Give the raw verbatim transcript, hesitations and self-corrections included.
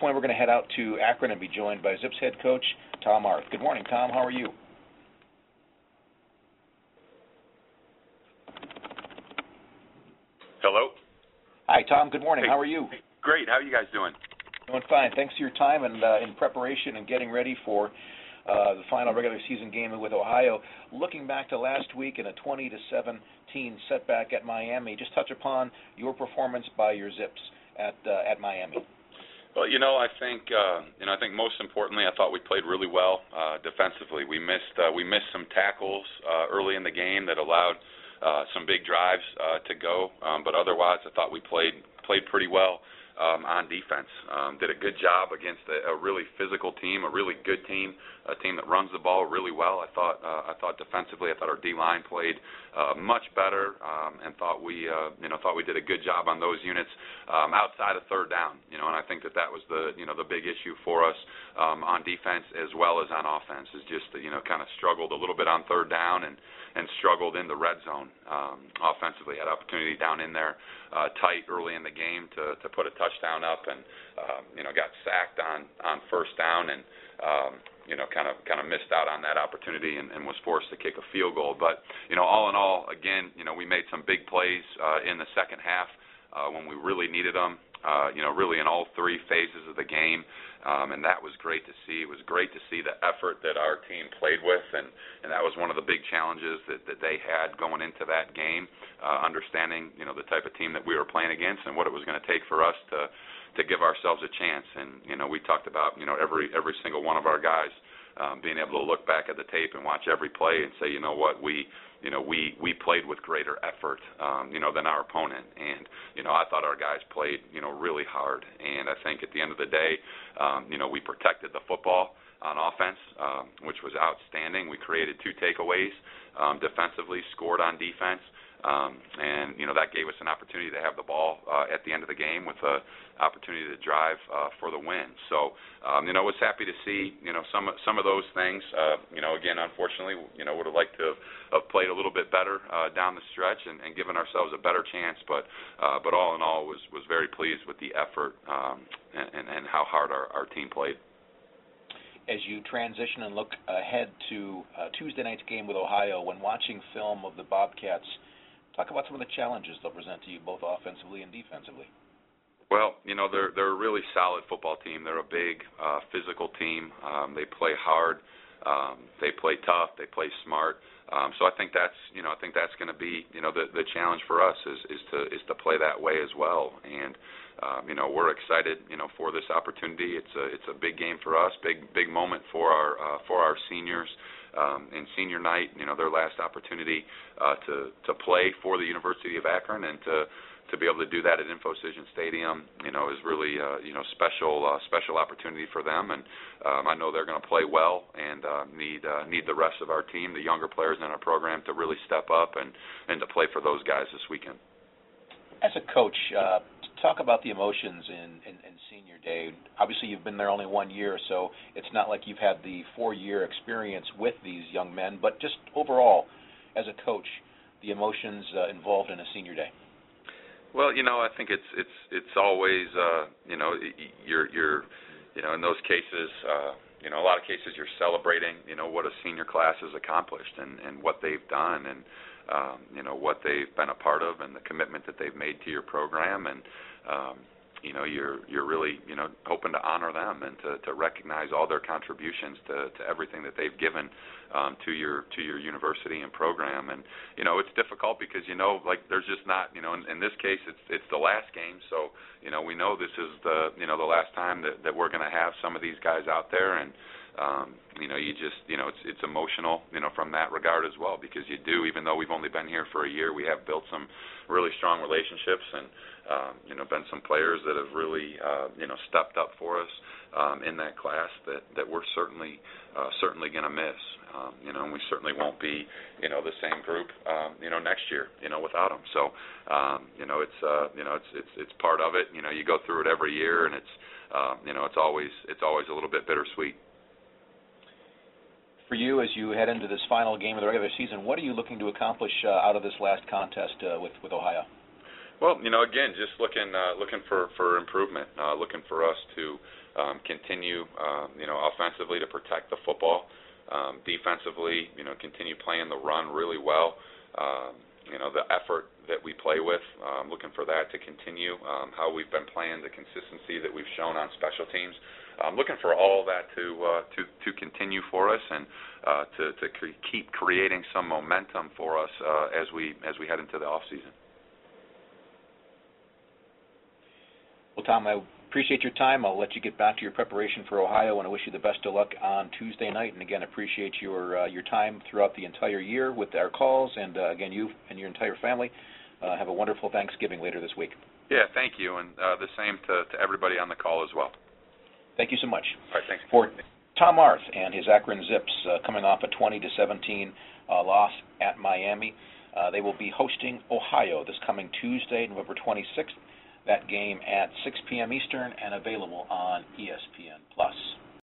point, we're going to head out to Akron and be joined by Zips head coach Tom Arth. Good morning, Tom. How are you? Hello. Hi, Tom. Good morning. Hey. How are you? Great. How are you guys doing? Doing fine. Thanks for your time and uh, in preparation and getting ready for uh, the final regular season game with Ohio. Looking back to last week in a twenty to seventeen setback at Miami, just touch upon your performance by your Zips at uh, at Miami. Well, you know, I think uh, you know, I think most importantly, I thought we played really well uh, defensively. We missed uh, we missed some tackles uh, early in the game that allowed uh, some big drives uh, to go, um, but otherwise, I thought we played played pretty well um, on defense. Um, did a good job against a, a really physical team, a really good team, a team that runs the ball really well. I thought uh, I thought defensively, I thought our D line played uh, much better, um, and thought we uh, you know thought we did a good job on those units um, outside of third down. You know, and I think that that was the you know the big issue for us um, on defense as well as on offense. Is just you know kind of struggled a little bit on third down and and struggled in the red zone um, offensively. Had opportunity down in there uh, tight early in the game to to put a touchdown up, and um, you know got sacked on on first down and. Um, you know, kind of kind of missed out on that opportunity and, and was forced to kick a field goal. But, you know, all in all, again, you know, we made some big plays uh, in the second half uh, when we really needed them, uh, you know, really in all three phases of the game, um, and that was great to see. It was great to see the effort that our team played with, and, and that was one of the big challenges that, that they had going into that game, uh, understanding, you know, the type of team that we were playing against and what it was going to take for us to to give ourselves a chance. And, you know, we talked about, you know, every every single one of our guys um, being able to look back at the tape and watch every play and say, you know what, we, you know, we, we played with greater effort, um, you know, than our opponent. And, you know, I thought our guys played, you know, really hard. And I think at the end of the day, um, you know, we protected the football on offense, um, which was outstanding. We created two takeaways um, defensively, scored on defense. Um, and, you know, that gave us an opportunity to have the ball uh, at the end of the game with an opportunity to drive uh, for the win. So, um, you know, I was happy to see, you know, some, some of those things. Uh, you know, again, unfortunately, you know, would have liked to have, have played a little bit better uh, down the stretch and, and given ourselves a better chance. But, uh, but all in all, was, was very pleased with the effort um, and, and how hard our, our team played. As you transition and look ahead to uh, Tuesday night's game with Ohio, when watching film of the Bobcats, talk about some of the challenges they'll present to you both offensively and defensively. Well, you know, they're they're a really solid football team. They're a big, uh, physical team. Um, they play hard. Um, they play tough. They play smart. Um, so I think that's you know I think that's going to be you know the the challenge for us is is to is to play that way as well. And um, you know we're excited you know for this opportunity. It's a it's a big game for us. Big big moment for our uh, for our seniors. Um, in senior night, you know, their last opportunity uh, to to play for the University of Akron, and to to be able to do that at InfoCision Stadium, you know, is really uh, you know special uh, special opportunity for them. And um, I know they're going to play well and uh, need uh, need the rest of our team, the younger players in our program, to really step up and and to play for those guys this weekend. As a coach, uh, talk about the emotions in, in, in senior day. Obviously, you've been there only one year, so it's not like you've had the four-year experience with these young men, but just overall, as a coach, the emotions uh, involved in a senior day. Well, you know, I think it's it's it's always uh, you know you're you're you know in those cases uh, you know a lot of cases you're celebrating you know what a senior class has accomplished and, and what they've done and um, you know what they've been a part of and the commitment that they've made to your program, and um, you know you're you're really you know hoping to honor them and to, to recognize all their contributions to, to everything that they've given um, to your to your university and program. And you know it's difficult because you know like there's just not you know in, in this case it's it's the last game, so you know we know this is the you know the last time that, that we're going to have some of these guys out there. And Um, you know, you just, you know, it's it's emotional, you know, from that regard as well, because you do, even though we've only been here for a year, we have built some really strong relationships, and um, you know, been some players that have really, uh, you know, stepped up for us um, in that class that that we're certainly uh, certainly going to miss, um, you know, and we certainly won't be, you know, the same group, um, you know, next year, you know, without them. So, um, you know, it's uh, you know, it's it's it's part of it. You know, you go through it every year, and it's, uh, you know, it's always it's always a little bit bittersweet. For you, as you head into this final game of the regular season, what are you looking to accomplish uh, out of this last contest uh, with, with Ohio? Well, you know, again, just looking uh, looking for, for improvement, uh, looking for us to um, continue, uh, you know, offensively to protect the football. Um, defensively, you know, continue playing the run really well. Um, you know, the effort that we play with, um, looking for that to continue. Um, how we've been playing, the consistency that we've shown on special teams. I'm looking for all that to uh, to to continue for us and uh, to to cre- keep creating some momentum for us uh, as we as we head into the off season. Well, Tom, I appreciate your time. I'll let you get back to your preparation for Ohio, and I wish you the best of luck on Tuesday night. And again, appreciate your uh, your time throughout the entire year with our calls, and uh, again, you and your entire family. Uh, have a wonderful Thanksgiving later this week. Yeah, thank you, and uh, the same to, to everybody on the call as well. Thank you so much. All right, thanks. For Tom Arth and his Akron Zips, uh, coming off a twenty to seventeen uh, loss at Miami, uh, they will be hosting Ohio this coming Tuesday, November twenty-sixth. That game at six p.m. Eastern and available on E S P N.